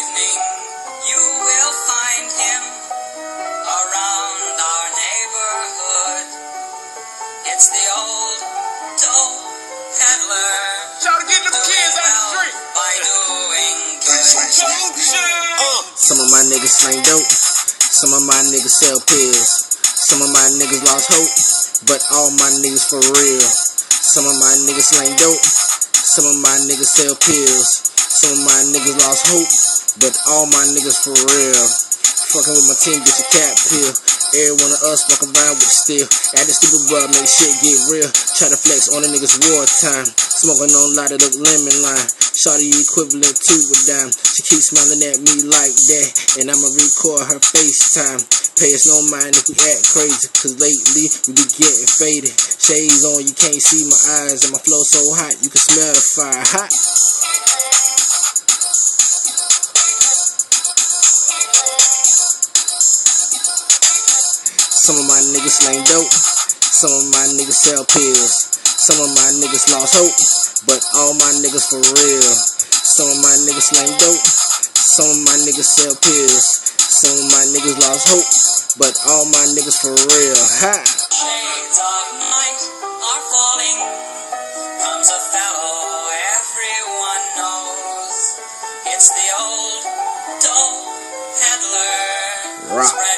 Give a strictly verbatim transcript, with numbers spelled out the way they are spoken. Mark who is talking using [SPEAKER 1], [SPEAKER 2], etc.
[SPEAKER 1] evening, you will find him around our neighborhood. It's the old dope peddler.
[SPEAKER 2] Try to get them kids out the street
[SPEAKER 1] by doing good.
[SPEAKER 3] Uh, some of my niggas slang dope. Some of my niggas sell pills. Some of my niggas lost hope, but all my niggas for real. Some of my niggas slang dope. Some of my niggas sell pills. Some of my niggas lost hope, but all my niggas for real. Fucking with my team, get your cat pill. Every one of us fuck around with the steel. Add the stupid bro, make shit get real. Try to flex on the niggas wartime. Smoking on light of the lemon line. Shawty equivalent to a dime. She keeps smiling at me like that, and I'ma record her FaceTime. Pay us no mind if we act crazy, cause lately we be getting faded. Shades on, you can't see my eyes, and my flow so hot, you can smell the fire. Hot. Some of my niggas slang dope. Some of my niggas sell pills. Some of my niggas lost hope, but all my niggas for real. Some of my niggas slang dope. Some of my niggas sell pills. Some of my niggas lost hope, but all my niggas for real. Ha!
[SPEAKER 1] Shades of night are falling. Comes a fellow everyone knows. It's the old dope peddler.
[SPEAKER 3] Rock.